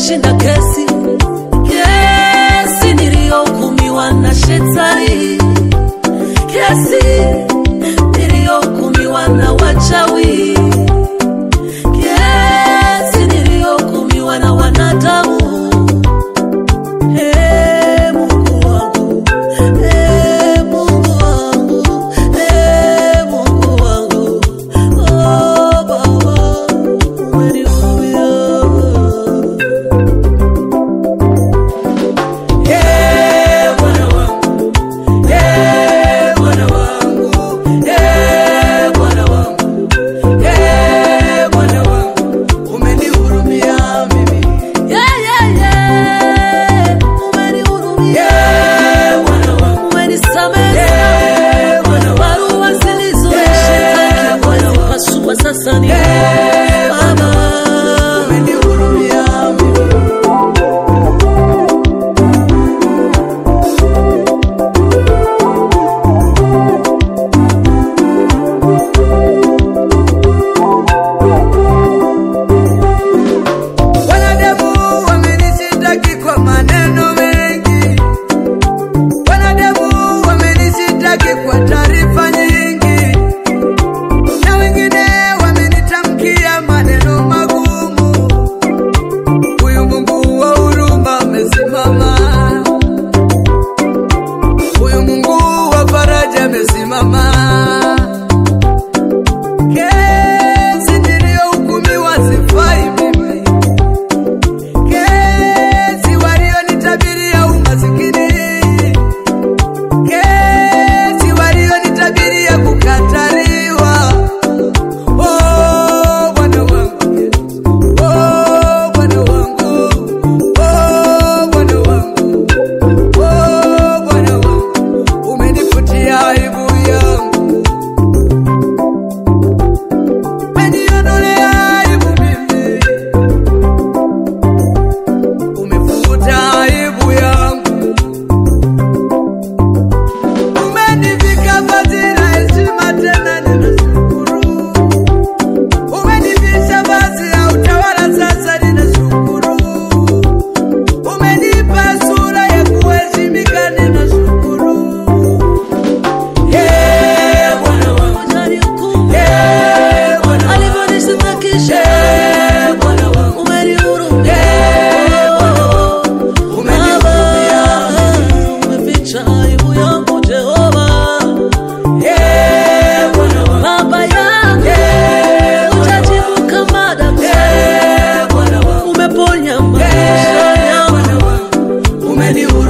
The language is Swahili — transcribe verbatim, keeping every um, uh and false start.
nimeshinda kesi, kesi niliyohukumiwa na shetani, kesi niliyohukumiwa na wachawi, kesi niliyohukumiwa na wanadamu. Hey, Mungu wangu, hey, Mungu wangu, hey, Mungu wangu, oh Baba, umenihurumia. Hey, Bwana wangu, hey, Bwana wangu, hey, Bwana wangu, hey, Bwana wangu, umenihurumia mimi. Yeah, yeah, yeah, umenihurumia. Yeah, Bwana wangu, umenisamehe. Yeah, Bwana wangu, barua zilizonishtaki Bwana pasua sasa ni Baba, umenihurumia mimi. Wanadamu wamenishitaki kwa maneno mengi, wanadamu wamenishitaki kwa taarifa nyingi, na wengine wamenitamkia maneno magumu. Huyu Mungu wa huruma amesimama, huyu Mungu wa faraja amesimama. Kesi niliyohukumiwa sifai mimi, kesi walionitabiria umasikini, kesi walionitabiria kukataliwa. Oh Bwana wangu, oh Bwana wangu, oh Bwana wangu, oh Bwana wangu, umenifutia aibu yangu, umeniondolea aibu mimi, umefuta aibu yangu, umenivika vazi la heshima tena ninashukuru, umenivisha vazi la utawala sasa ninashukuru, umenipa sura ya kuheshimika ninashukuru. Yeah, Bwana wangu, unanihukumu. Yeah, Bwana wangu, alivyonishtakisha. Yeah, Bwana wangu, umenihurumia. Yeah, Bwana wangu, umenihurumia. Umeficha aibu yangu Jehova. Yeah, Bwana wangu, Baba yangu. Yeah, hujajibu kama daktari. Yeah, Bwana wangu, umeponya maisha yangu. Yeah, Bwana wangu, umenihurumia.